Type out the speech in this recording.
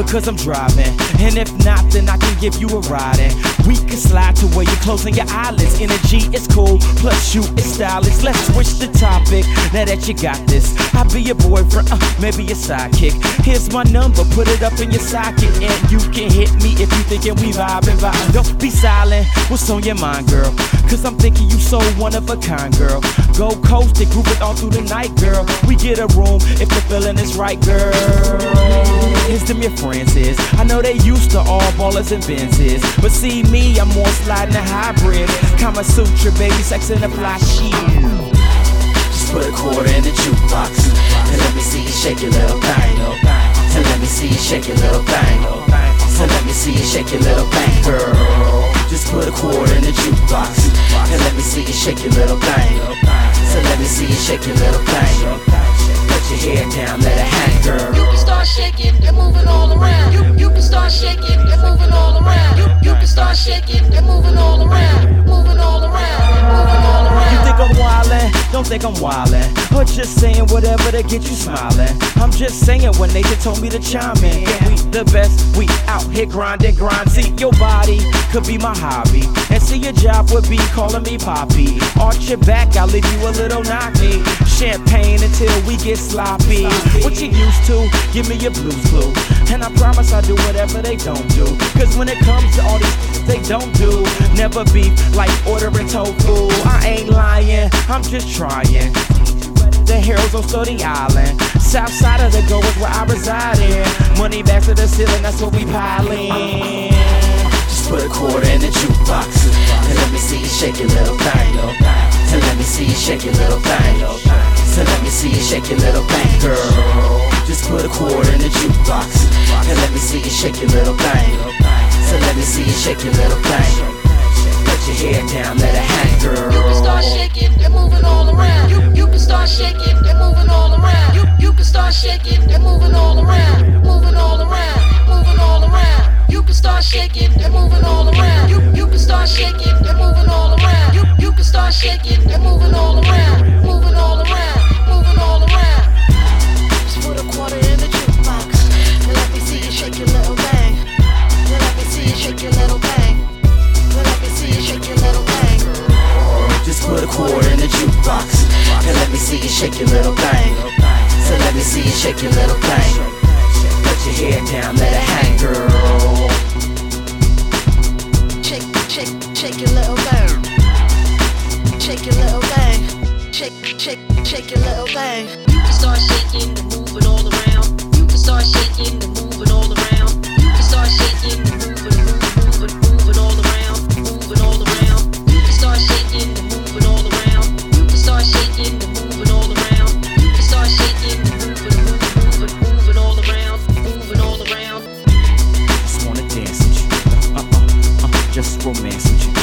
because I'm driving. And if not, then I can give you a ride. And we can slide to where you're closing your eyelids. Energy is cool, plus you is stylish. Let's switch the topic, now that you got this. I'll be your boyfriend, maybe your sidekick. Here's my number, put it up in your socket. And you can hit me if you thinking we vibing. Don't be silent, what's on your mind, girl? Cause I'm thinking you so one of a kind, girl. Go coast it, group it all through the night, girl. We get a room if the feeling is right, girl. Here's them your friends is. I know they used to all ballers and Benzes, but see me, I'm more sliding a hybrid. Kama Sutra, baby, sex in a fly sheet. Just put a quarter in the jukebox and let me see you shake your little thing. And let me see you shake your little thing. So let me see you shake your little thing, girl. Just put a quarter in the jukebox and let me see you shake your little thing. So let me see you shake your little thing. Put your hair down, let it hang, girl. You can start shaking and moving all around. You can start shaking and moving all around. You can start shaking and moving all around. Moving all around, moving all around. You think I'm wildin'? Don't think I'm wildin'. Or just saying whatever to get you smiling. I'm just saying when they just told me to chime in. Yeah, we the best, we out here grinding, grind. See, your body could be my hobby, and see your job would be calling me Poppy. Arch your back, I'll leave you a little knocky. Champagne until we get sloppy. What you used to, give me your blues clue. And I promise I'll do whatever they don't do. Cause when it comes to all these they don't do, never beef like ordering tofu. I ain't lying, I'm just trying. The heroes on Stody Island, south side of the Go is where I reside in. Money back to the ceiling, that's what we piling. Just put a quarter in the jukebox and let me see you shake your little thing. And let me see you shake your little thing. So let me see you shake your little thing, girl. Just put a quarter in the jukebox and let me see you shake your little thing. So let me see you shake your little thing. Put your hair down, let it hang, girl. You can start shaking and moving all around. You can start shaking and moving all around. You can start shaking and moving all around. Moving all around, moving all around. You can start shaking and moving all around. You can start shaking and moving all around. You can start shaking and moving all around. Moving all around, moving all around. Just put a quarter in the jukebox and let me see you shake your little thing. And let me see you shake your little thing. And let me see you shake your little thing. Just put a quarter in the jukebox and let me see you shake your little thing. So let me see you shake your little thing. Put your hair down, let it hang, girl. Shake your little thing. Shake your little thing. Shake your little thing. You can start shaking and moving all around. You can start shaking and moving all around. You can start shaking and moving all around. Moving all around. You can start shaking and moving all around. You can start shaking and moving all around. You can start shaking and moving all around. Moving all around. Just wanna dance with you, just romance with you.